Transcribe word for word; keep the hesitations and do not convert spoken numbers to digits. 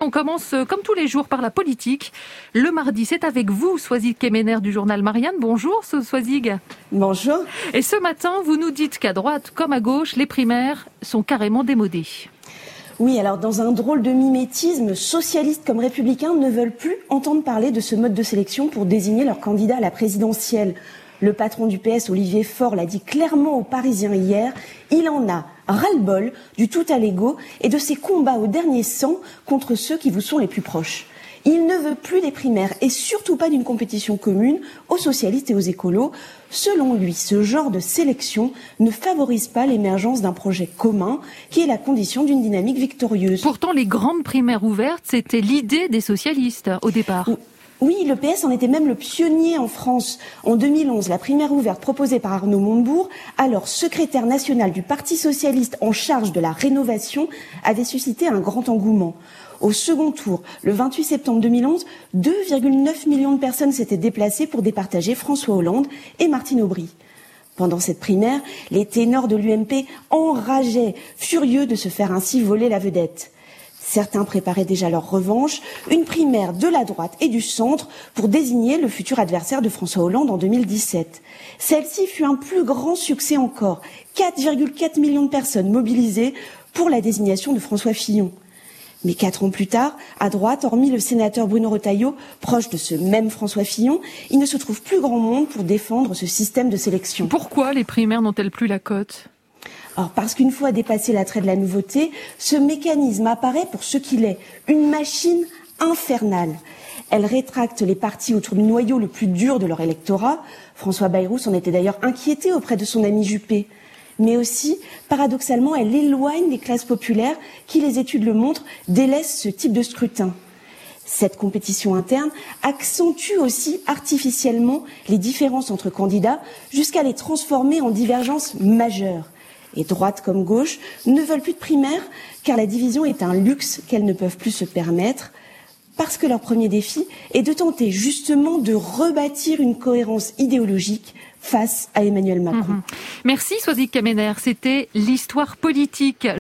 On commence comme tous les jours par la politique. Le mardi, c'est avec vous, Swazig Kemener du journal Marianne. Bonjour, Swazig. Bonjour. Et ce matin, vous nous dites qu'à droite comme à gauche, les primaires sont carrément démodées. Oui, alors dans un drôle de mimétisme, socialistes comme républicains ne veulent plus entendre parler de ce mode de sélection pour désigner leur candidat à la présidentielle. Le patron du P S, Olivier Faure, l'a dit clairement aux Parisiens hier. Il en a ras-le-bol du tout à l'ego et de ses combats au dernier sang contre ceux qui vous sont les plus proches. Il ne veut plus des primaires et surtout pas d'une compétition commune aux socialistes et aux écolos. Selon lui, ce genre de sélection ne favorise pas l'émergence d'un projet commun qui est la condition d'une dynamique victorieuse. Pourtant, les grandes primaires ouvertes, c'était l'idée des socialistes au départ. Oui, le P S en était même le pionnier en France. En deux mille onze, la primaire ouverte proposée par Arnaud Montebourg, alors secrétaire national du Parti socialiste en charge de la rénovation, avait suscité un grand engouement. Au second tour, le vingt-huit septembre deux mille onze, deux virgule neuf millions de personnes s'étaient déplacées pour départager François Hollande et Martine Aubry. Pendant cette primaire, les ténors de l'U M P enrageaient, furieux de se faire ainsi voler la vedette. Certains préparaient déjà leur revanche, une primaire de la droite et du centre pour désigner le futur adversaire de François Hollande en deux mille dix-sept. Celle-ci fut un plus grand succès encore, quatre virgule quatre millions de personnes mobilisées pour la désignation de François Fillon. Mais quatre ans plus tard, à droite, hormis le sénateur Bruno Retailleau, proche de ce même François Fillon, il ne se trouve plus grand monde pour défendre ce système de sélection. Pourquoi les primaires n'ont-elles plus la cote ? Alors, parce qu'une fois dépassé l'attrait de la nouveauté, ce mécanisme apparaît pour ce qu'il est, une machine infernale. Elle rétracte les partis autour du noyau le plus dur de leur électorat. François Bayrou s'en était d'ailleurs inquiété auprès de son ami Juppé. Mais aussi, paradoxalement, elle éloigne les classes populaires qui, les études le montrent, délaissent ce type de scrutin. Cette compétition interne accentue aussi artificiellement les différences entre candidats jusqu'à les transformer en divergences majeures. Et droite comme gauche ne veulent plus de primaires car la division est un luxe qu'elles ne peuvent plus se permettre parce que leur premier défi est de tenter justement de rebâtir une cohérence idéologique face à Emmanuel Macron. Mmh. Merci Swazig Kemener, c'était l'histoire politique.